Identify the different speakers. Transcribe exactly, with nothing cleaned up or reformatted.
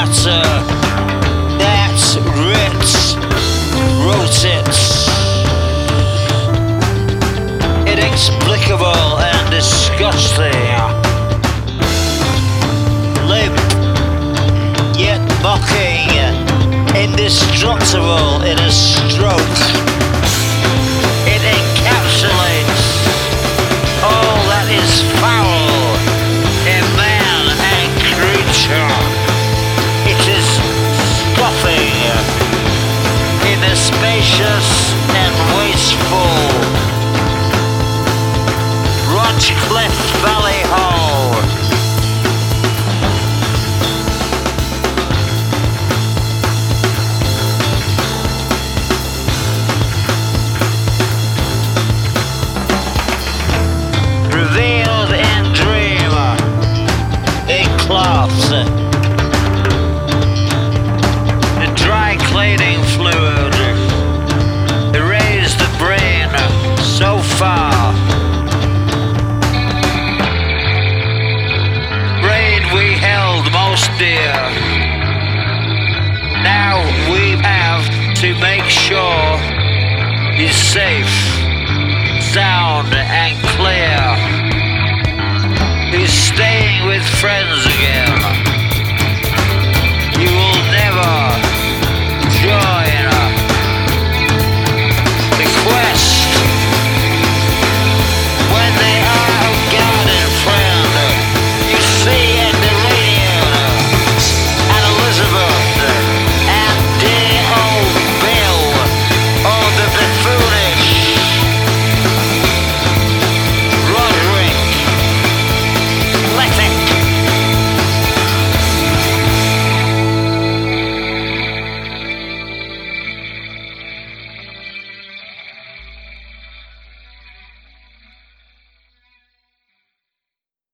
Speaker 1: matter that Ritz wrote it. Inexplicable and disgusting. Limp, yet mocking, indestructible in a stroke. It encapsulates all that is foul in man and creature. It is scoffing in the spacious and wasteful Rochcliffe Valley Hall. Revealed in dream, in cloths, the dry cleaning fluid erased the brain so far. Brain we held most dear. Now we have to make sure he's safe, sound and clear. He's staying with friends again.